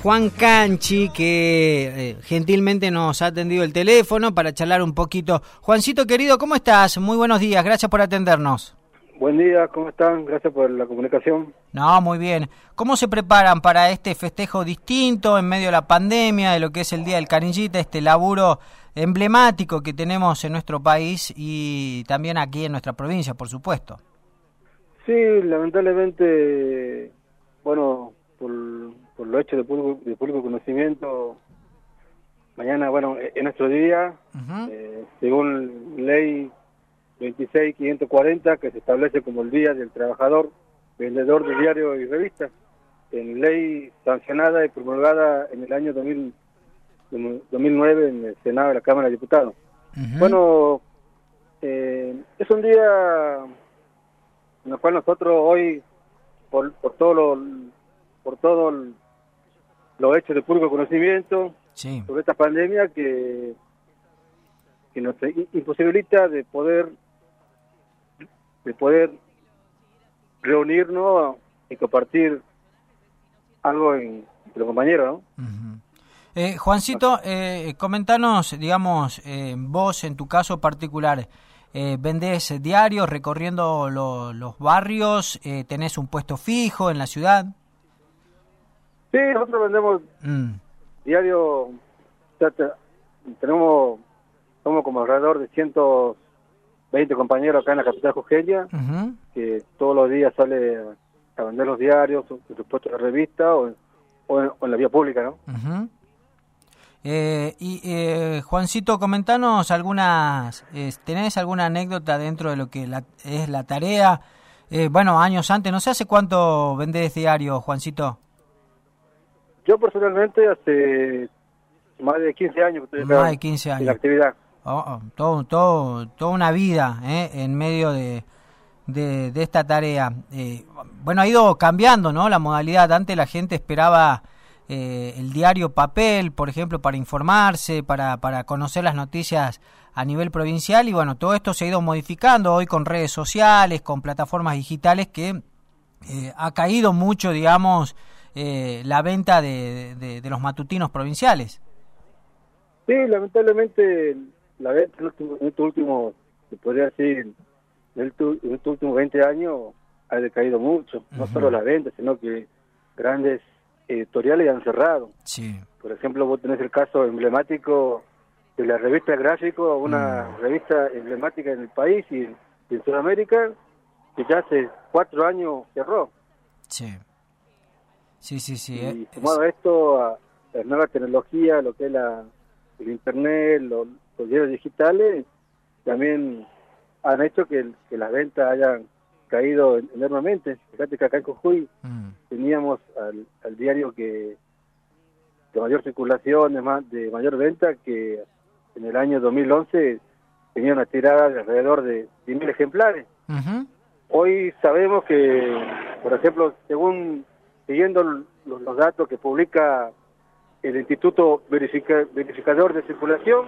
Juan Canchi, que gentilmente nos ha atendido el teléfono para charlar un poquito. Juancito querido, ¿cómo estás? Muy buenos días, gracias por atendernos. Buen día, ¿cómo están? Gracias por la comunicación. No, muy bien. ¿Cómo se preparan para este festejo distinto en medio de la pandemia, de lo que es el Día del Canillita, este laburo emblemático que tenemos en nuestro país y también aquí en nuestra provincia, por supuesto? Sí, lamentablemente, bueno, por lo hecho de público conocimiento, mañana, bueno, es nuestro día, según ley 26.540, que se establece como el Día del Trabajador Vendedor de Diario y Revista, en ley sancionada y promulgada en el año 2009 en el Senado de la Cámara de Diputados. Bueno, es un día en el cual nosotros hoy, por todo lo hecho de público conocimiento, sí, sobre esta pandemia que nos imposibilita de poder reunirnos y compartir algo entre los compañeros, ¿no? Juancito, comentanos, digamos, vos en tu caso particular, ¿vendés diarios recorriendo los barrios? ¿Tenés un puesto fijo en la ciudad? Sí, nosotros vendemos diario, somos como alrededor de 120 compañeros acá en la capital jujeña, que todos los días sale a vender los diarios, sus puestos de revista o en la vía pública, ¿no? Juancito, comentanos ¿tenés alguna anécdota dentro de lo que es la tarea? Bueno, años antes, no sé hace cuánto vendés diario, Juancito. Yo personalmente hace más de 15 años que estoy más de 15 años en la actividad. Toda una vida en medio de esta tarea. Bueno, ha ido cambiando, ¿no? La modalidad. Antes la gente esperaba el diario papel, por ejemplo, para informarse, para conocer las noticias a nivel provincial, y bueno, todo esto se ha ido modificando hoy con redes sociales, con plataformas digitales que ha caído mucho, digamos, la venta de los matutinos provinciales. Sí, lamentablemente la venta en estos últimos, se podría decir, en estos últimos 20 años ha decaído mucho. No solo la venta, sino que grandes editoriales han cerrado. Sí. Por ejemplo, vos tenés el caso emblemático de la revista Gráfico, una revista emblemática en el país y en Sudamérica, que ya hace 4 años cerró. Sí. Sí. Y sumado a esto, a la nueva tecnología, lo que es el internet, los diarios digitales, también han hecho que las ventas hayan caído enormemente. Fíjate que acá en Jujuy teníamos al diario de mayor circulación, de mayor venta, que en el año 2011 tenía una tirada de alrededor de 10.000 ejemplares. Hoy sabemos que, por ejemplo, siguiendo los datos que publica el Instituto Verificador de Circulación,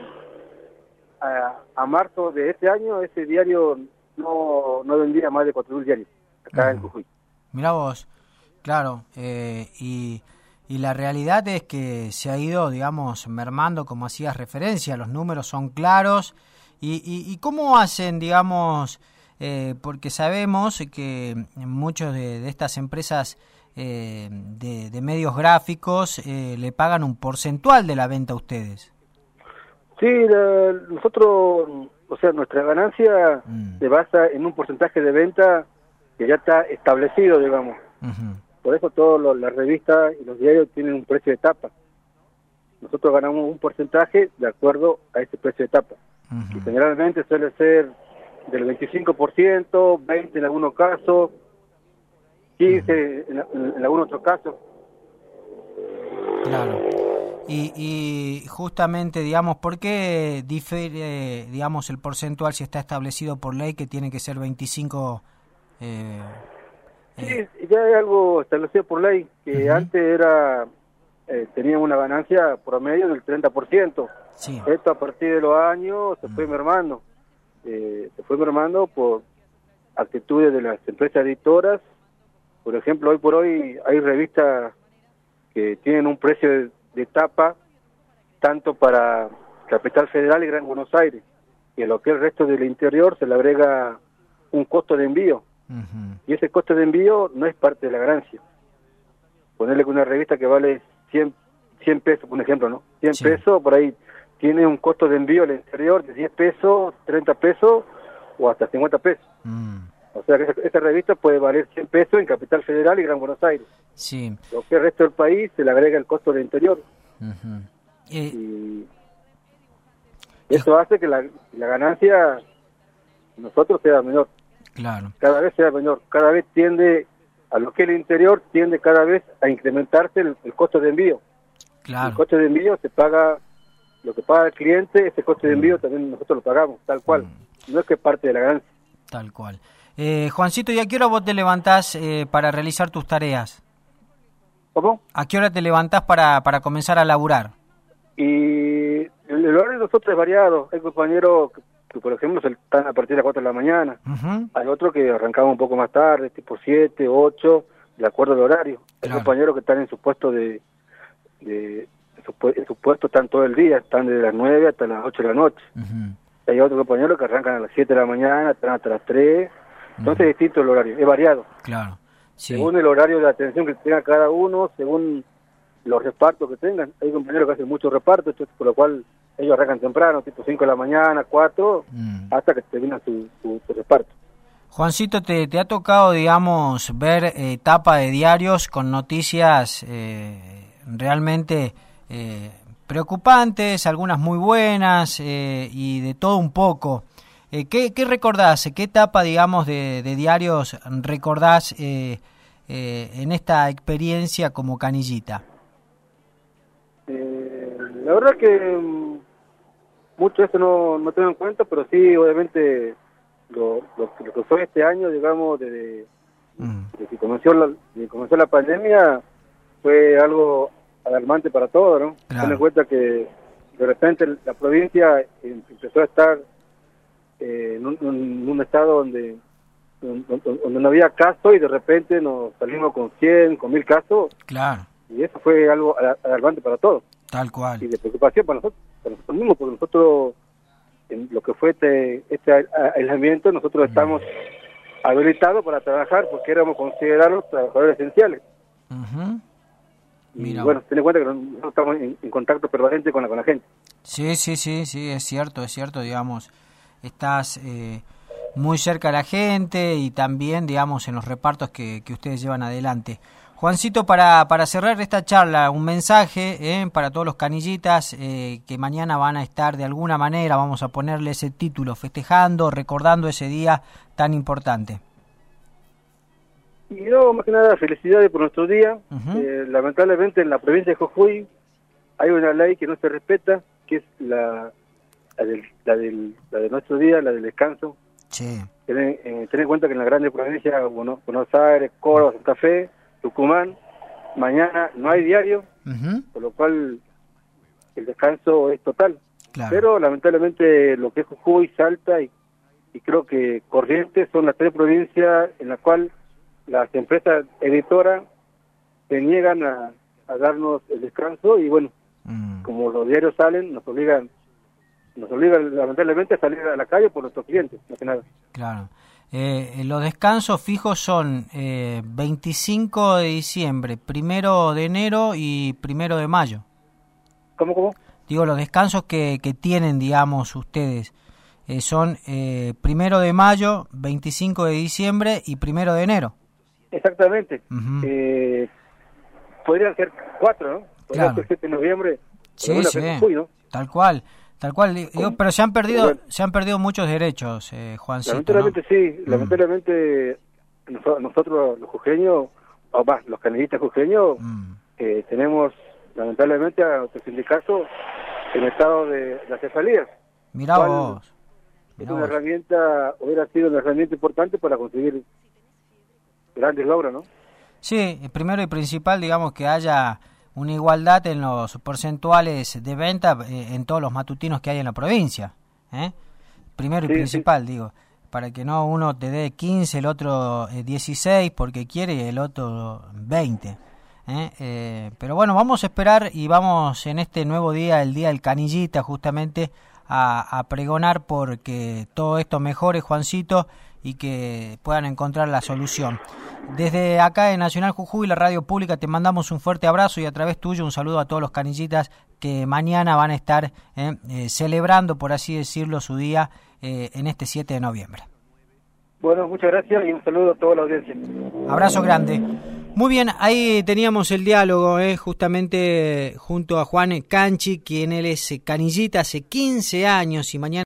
a marzo de este año, ese diario no vendía más de 4.000 diarios acá en Jujuy. Mirá vos, claro, y la realidad es que se ha ido, digamos, mermando, como hacías referencia, los números son claros, y ¿cómo hacen, digamos, porque sabemos que muchos de estas empresas de medios gráficos le pagan un porcentual de la venta a ustedes? Sí, nosotros, o sea, nuestra ganancia se basa en un porcentaje de venta que ya está establecido, digamos. Por eso todas las revistas y los diarios tienen un precio de tapa. Nosotros ganamos un porcentaje de acuerdo a ese precio de tapa. Y generalmente suele ser del 25%, 20% en algunos casos, 15% en algún otro caso. Claro. Y justamente, digamos, ¿por qué difiere, digamos, el porcentual si está establecido por ley que tiene que ser 25%? Sí, ya es algo establecido por ley, que antes tenía una ganancia promedio del 30%. Sí. Esto a partir de los años se fue mermando. Se fue mermando por actitudes de las empresas editoras. Por ejemplo, hoy por hoy hay revistas que tienen un precio de tapa tanto para Capital Federal y Gran Buenos Aires, y en lo que es el resto del interior se le agrega un costo de envío, y ese costo de envío no es parte de la ganancia. Ponerle que una revista que vale 100 pesos, por ejemplo, ¿no? 100 pesos, por ahí tiene un costo de envío al interior de 10 pesos, 30 pesos o hasta 50 pesos. O sea que esa revista puede valer 100 pesos en Capital Federal y Gran Buenos Aires. Sí. Lo que el resto del país se le agrega el costo del interior. Y eso hace que la ganancia nosotros sea menor. Claro. Cada vez sea menor. Cada vez tiende, a lo que el interior tiende cada vez a incrementarse el costo de envío. Claro. El costo de envío se paga, lo que paga el cliente, ese costo de envío también nosotros lo pagamos, tal cual. No es que es parte de la ganancia. Tal cual. Juancito, ¿y a qué hora vos te levantás para realizar tus tareas? ¿Cómo? ¿A qué hora te levantás para comenzar a laburar? Y el horario de nosotros es variado. Hay compañeros que, por ejemplo, están a partir de las 4 de la mañana. Hay otros que arrancamos un poco más tarde, tipo 7, 8, de acuerdo al horario. Hay compañeros que están en su puesto en su puesto están todo el día, están desde las 9 hasta las 8 de la noche. Hay otros compañeros que arrancan a las 7 de la mañana, están hasta las 3. Entonces es distinto el horario, es variado. Claro. Sí. Según el horario de atención que tenga cada uno, según los repartos que tengan. Hay compañeros que hacen muchos repartos, por lo cual ellos arrancan temprano, tipo 5 de la mañana, 4, hasta que terminan su reparto. Juancito, ¿te ha tocado, digamos, ver tapa de diarios con noticias realmente preocupantes, algunas muy buenas y de todo un poco? ¿Qué recordás? ¿Qué etapa, digamos, de diarios recordás en esta experiencia como canillita? La verdad que mucho de esto no tengo en cuenta, pero sí, obviamente, lo que fue este año, digamos, desde que comenzó la pandemia, fue algo alarmante para todos, ¿no? Claro. Ten en cuenta que de repente la provincia empezó a estar en un estado donde no había casos y de repente nos salimos con 100, con 1000 casos. Claro. Y eso fue algo alarmante para todos. Tal cual. Y de preocupación para nosotros mismos, porque nosotros, en lo que fue este aislamiento, nosotros estamos habilitados para trabajar porque éramos considerados trabajadores esenciales. Y bueno, ten en cuenta que nosotros estamos en contacto permanente con la gente. Sí, es cierto, digamos, estás muy cerca de la gente y también, digamos, en los repartos que ustedes llevan adelante. Juancito, para cerrar esta charla, un mensaje para todos los canillitas que mañana van a estar de alguna manera, vamos a ponerle ese título, festejando, recordando ese día tan importante. Y no, más que nada, felicidades por nuestro día. Lamentablemente en la provincia de Jujuy hay una ley que no se respeta, que es la de nuestro día, la del descanso. Sí. Ten en cuenta que en las grandes provincias, Buenos Aires, Córdoba, Santa Fe, Tucumán, mañana no hay diario, por lo cual el descanso es total. Claro. Pero lamentablemente lo que es Jujuy, Salta y creo que Corrientes son las 3 provincias en las cuales las empresas editoras se niegan a darnos el descanso y bueno, como los diarios salen, nos obligan lamentablemente a salir a la calle por nuestros clientes, más que nada. Claro. Los descansos fijos son 25 de diciembre, 1 de enero y 1 de mayo. ¿Cómo? Digo, los descansos que tienen, digamos, ustedes son 1 de mayo, 25 de diciembre y 1 de enero. Exactamente. Podrían ser 4, ¿no? Podrían ser 7 de noviembre. Sí, Jujuy, ¿no? Tal cual. Digo, pero se han perdido muchos derechos, Juancito. Lamentablemente, ¿no? sí. Lamentablemente nosotros los jujeños, o más, los canillistas jujeños, tenemos lamentablemente a nuestro sindicato en estado de la cefalía. Mirá vos. Hubiera sido una herramienta importante para conseguir grandes logros, ¿no? Sí, primero y principal, digamos, que haya una igualdad en los porcentuales de venta en todos los matutinos que hay en la provincia. Primero y principal, digo, para que no uno te dé 15, el otro 16 porque quiere y el otro 20. Pero bueno, vamos a esperar y vamos en este nuevo día, el Día del Canillita, justamente a pregonar porque todo esto mejore, Juancito, y que puedan encontrar la solución. Desde acá de Nacional Jujuy, la radio pública, te mandamos un fuerte abrazo y a través tuyo un saludo a todos los canillitas que mañana van a estar celebrando, por así decirlo, su día en este 7 de noviembre. Bueno, muchas gracias y un saludo a toda la audiencia. Abrazo grande. Muy bien, ahí teníamos el diálogo justamente junto a Juan Canchi, quien él es canillita hace 15 años y mañana